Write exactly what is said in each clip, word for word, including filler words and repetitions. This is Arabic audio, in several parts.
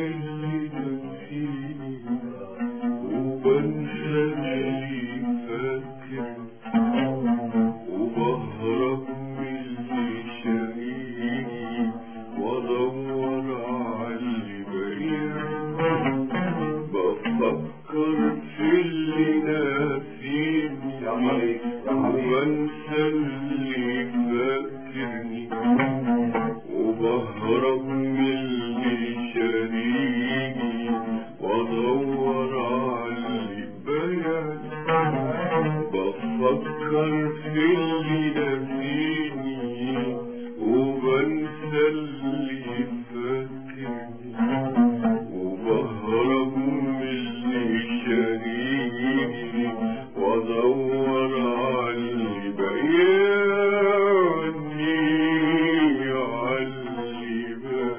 اللي نسيني وبنسى اللي فاكر وبهرب من اللي شاريني وادور عاللي بايع بفكر في اللي ناسيني وبنسى اللي فاكرني وبهرب من اللي شاريني وادور عاللي بايعني بفكر في اللي ناسيني وبنسى اللي فاكرني وبهرب من اللي شاريني وادور عاللي بايعني عاللي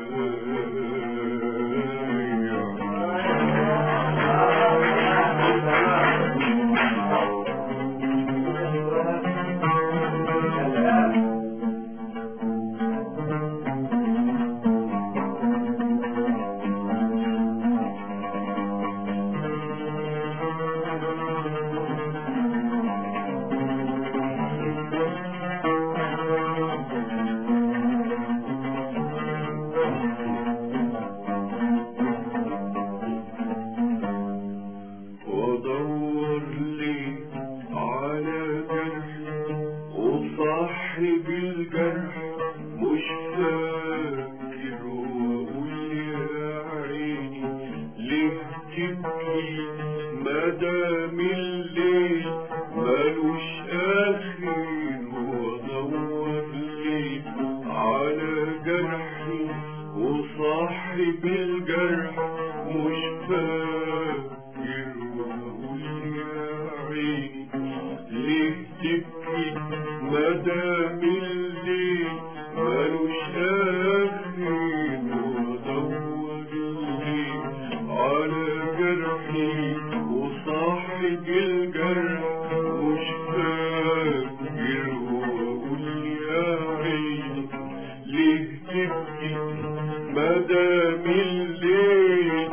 وادور لي على جرح وصاحب الجرح مش فاكر واقول يا عيني ليه تبكي مدام الليل ملوش اخر وادور لي على جرحي وصاحب الجرح مش فاكر واقول يا عيني ليه تبكي مدام الليل ملوش اخر وادور لي على جرحي وصاحب الجرح مش فاكر واقول يا عيني ليه تبكي مدام الليل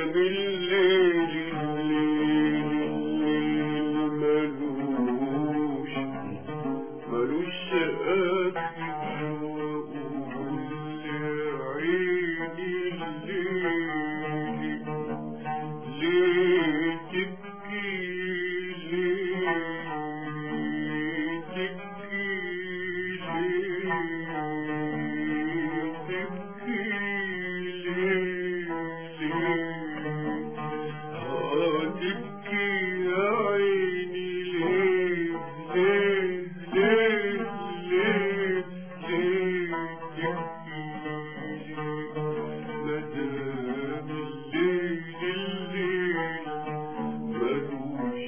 الليل الليل الليل ملوش ملوش آخر وأقول لعيني الليل ليه تبكي ليه تبكي ليه تبكي ليه ليه آه تبكي يا عيني ليه ليه ليه ليه ليه تبكي ليه مدام الليل الليل ملوش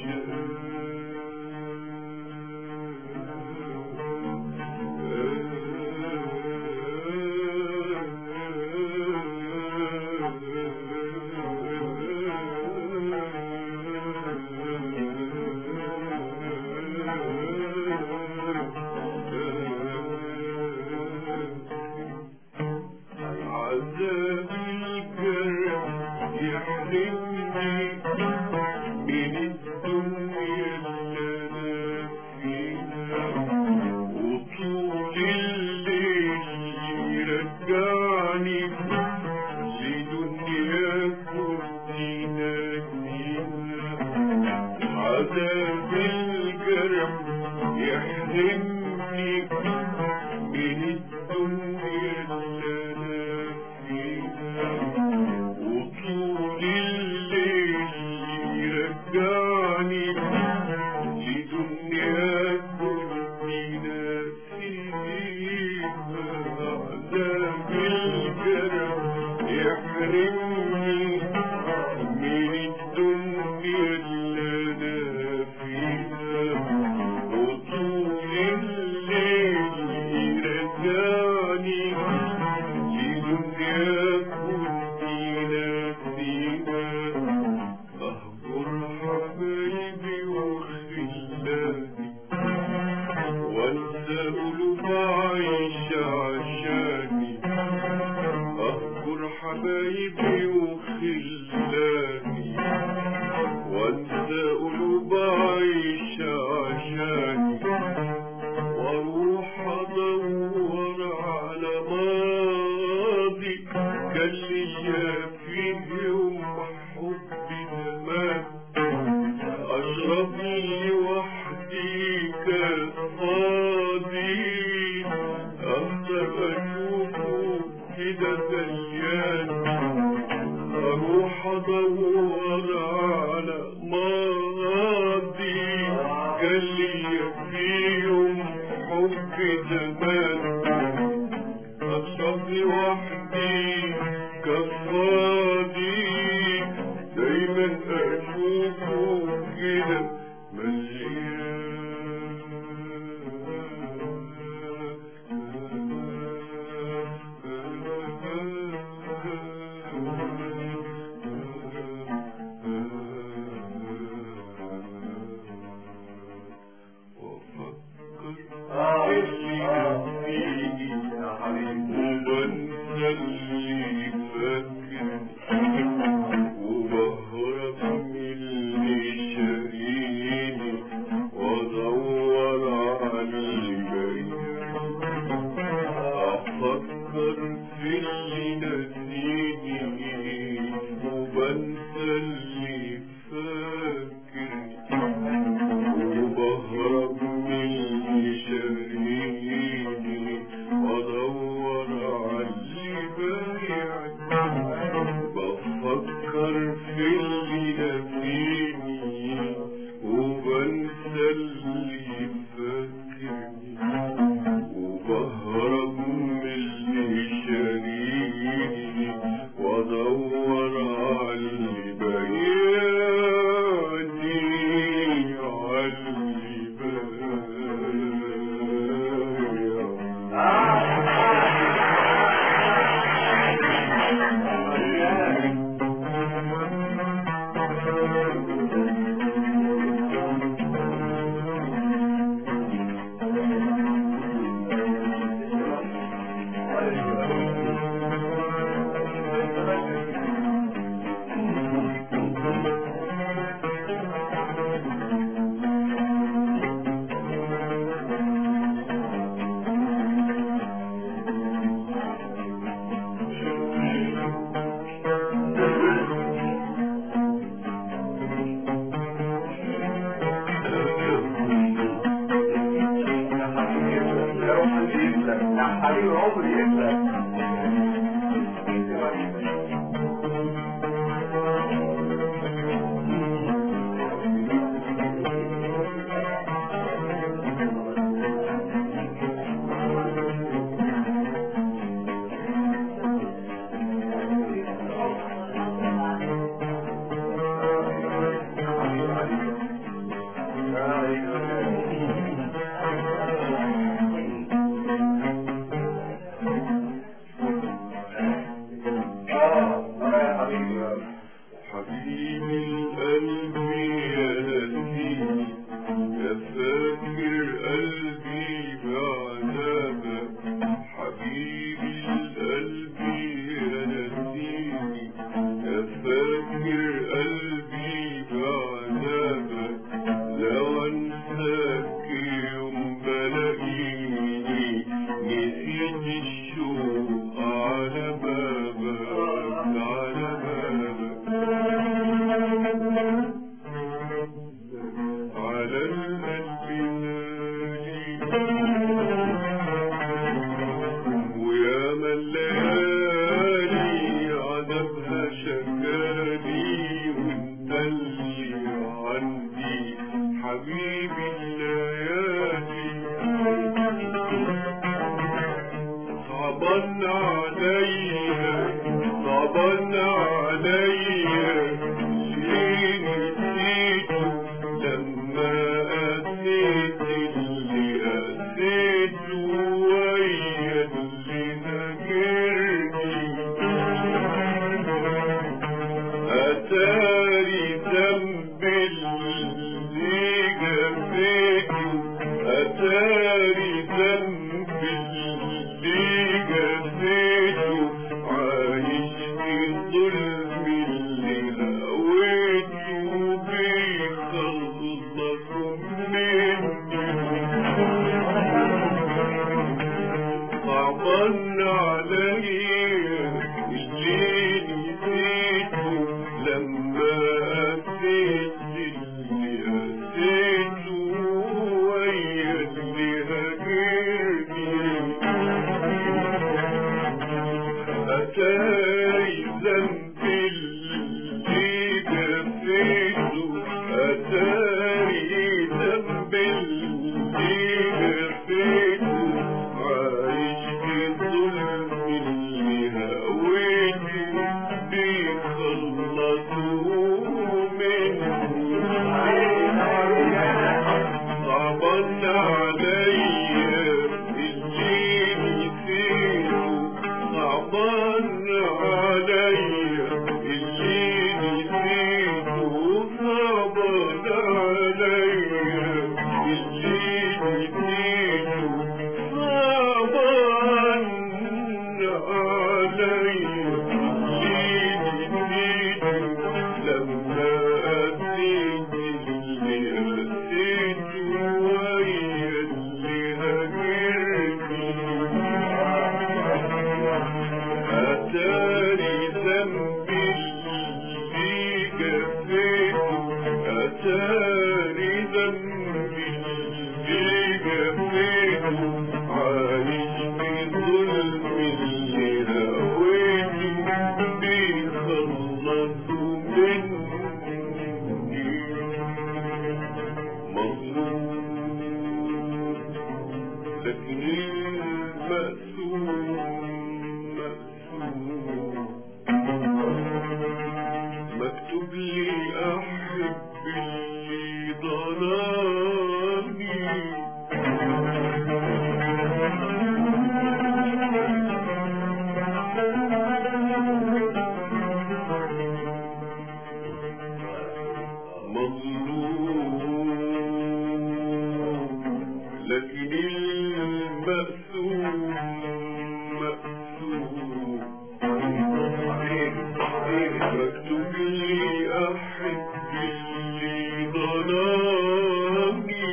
عذاب الجرح يحرمني من الدنيا اللي انا فيها وطول الليل يرجعني لدنيا كنت ناسيها عذاب الجرح يحرمني من الدنيا اللي انا فيها وطول الليل يرجعني لدنيا كنت ناسيها عذاب الجرح يحرمني من الدنيا اللي انا فيها وطول الليل يرجعني لدنيا كنت ناسيها اهجر حبايبي وخلاني وانسى قلوب عايش عشاني اهجر حبايبي وخلاني وانسى قلوب عايش عشاني واروح ادور على ماضي كان ليا فيه يوم حبي زمان اشرب لي وحدي كاس فاضي اقدر اشوفه كده زيان اروح ادور على ماضي كان ليا فيه يوم حب زمان اشرب لي وحدي كفاضي دايما اشوفه كده اللي فاكر صعبان عليا ليه نسيته لما قسيت اللي قسيته ويا اللي نكرني أتاري ذنب اللي جفيته أتاري ذنب اللي جفيته عايش في الظلم اللي هويته بيخلص مني صعبان عليا اللي نسيته لما قسيت اللي قسيته ويا اللي هاجرني أتاري ذنب اللي جفيته أتاري ذنب اللي جفيته عايش في الظلم اللي هويته بيخلصوا مني صعبان عليا اللي نسيته صعبان عليا اللي نسيته صعبان عليا اللي نسيته صعبان عليا اللي نسيته لما قسيت اللي قسيته ويا اللي هاجرني أتاري ذنب اللي جفيته أتاري ذنب اللي جفيته عايش في الظلم اللي هويته بيخلصوا مني مظلوم لكن المقسوم مكتوب لي أحب اللي ضلاني مظلوم لكن المقسوم مقسوم مكتوب لي أحب اللي ضلاني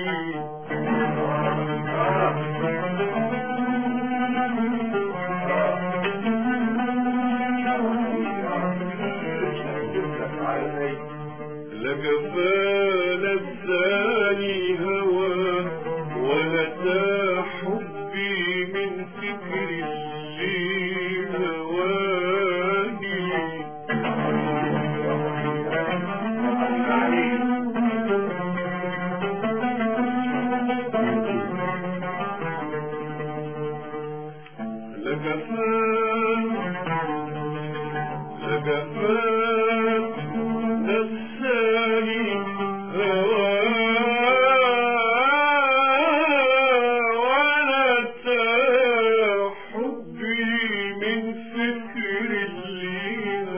لا جفانا الثاني هوى ولا تا حبي من فكر اللي هواني لا جفان لا جفان نفساني هوى ولا تا حبي من فكر اللي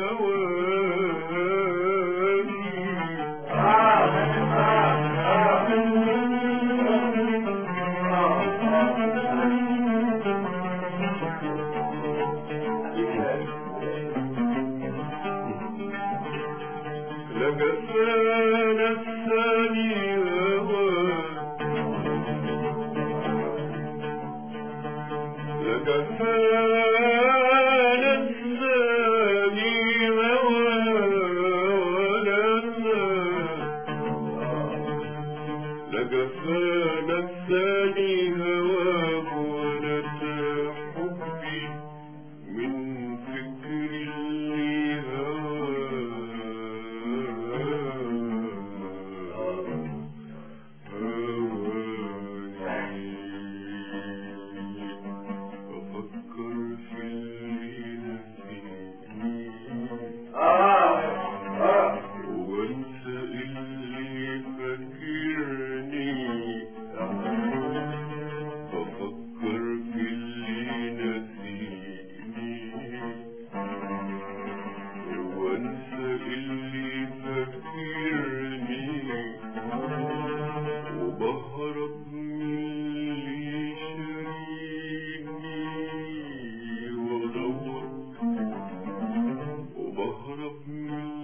لجفانا الثاني هوى لجفانا الثاني هوى ولا لجفانا الثاني هوى ولا حبي من فكر اللي هوى بنسى اللي فاكرني وبهرب من اللي شاريني وادور وبهرب من